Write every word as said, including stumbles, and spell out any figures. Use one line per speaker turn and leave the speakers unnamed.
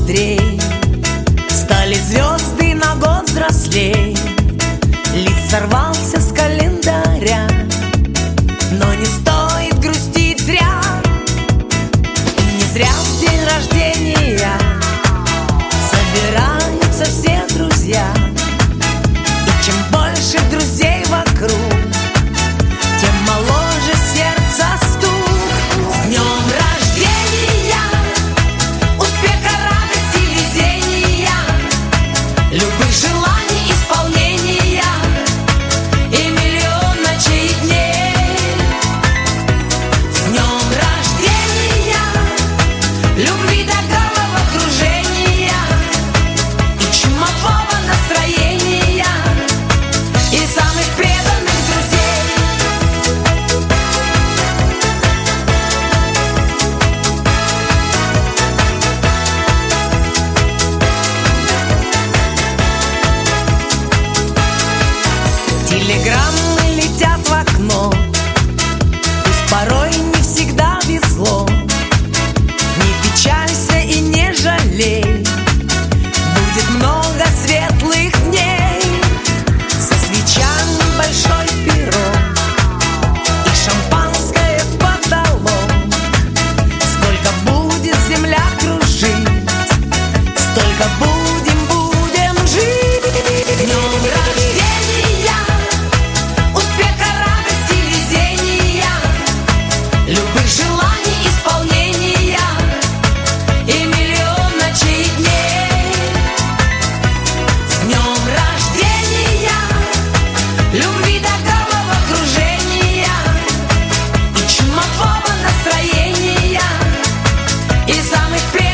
щедрей, стали звезды на год взрослей. Лист сорвался с календаря, но не стоит грустить зря. И не зря в день рождения собираются все друзья. И чем больше друзей вокруг, тем моложе сердце стук. С днем рождения, успеха, радости, везения, любых желаний исполнения и миллион ночей и дней. С днем рождения, любви до головокружения и чумового настроения и самых преданных друзей. Телеграммы летят в окно, пусть порой не всегда везло. Не печалься и не жалей, будет много светлых дней. Со свечами большой пирог и шампанское в потолок. Сколько будет земля кружить, столько будем, будем жить. С днем рождения, успеха, радости, везения, любых желаний исполнения и миллион ночей и дней. С днем рождения, любви до головокружения и чумового настроения и самых преданных